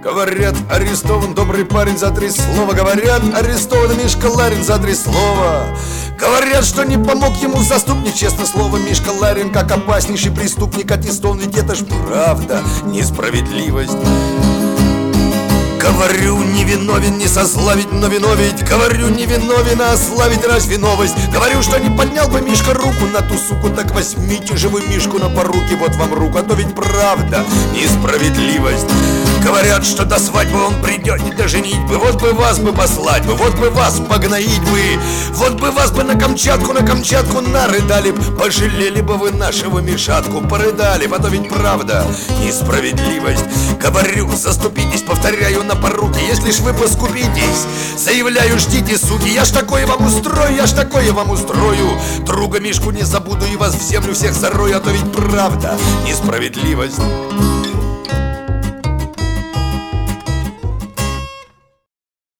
Говорят, арестован добрый парень за 3 слова. Говорят, арестован Мишка Ларин за 3 слова. Говорят, что не помог ему заступник. Честно слово, Мишка Ларин как опаснейший преступник аттестован. Ведь это ж правда, несправедливость. Говорю, не виновен, не сославить, но виновить. Говорю, не виновен, а славить разве новость? Говорю, что не поднял бы Мишка руку на ту суку, так возьмите же вы Мишку на поруки, вот вам руку, а то ведь правда, несправедливость. Говорят, что до свадьбы он придет, не до женитьбы. Вот бы вас бы послать бы, вот бы вас погноить бы. Вот бы вас бы на Камчатку нарыдали б. Пожалели бы вы нашего Мишатку, порыдали б, а то ведь правда, несправедливость. Говорю, заступитесь, повторяю, на поруки. Если ж вы поскупитесь, заявляю, ждите суки. Я ж такое вам устрою, я ж такое вам устрою. Друга Мишку не забуду и вас в землю всех зарою, а то ведь правда, несправедливость.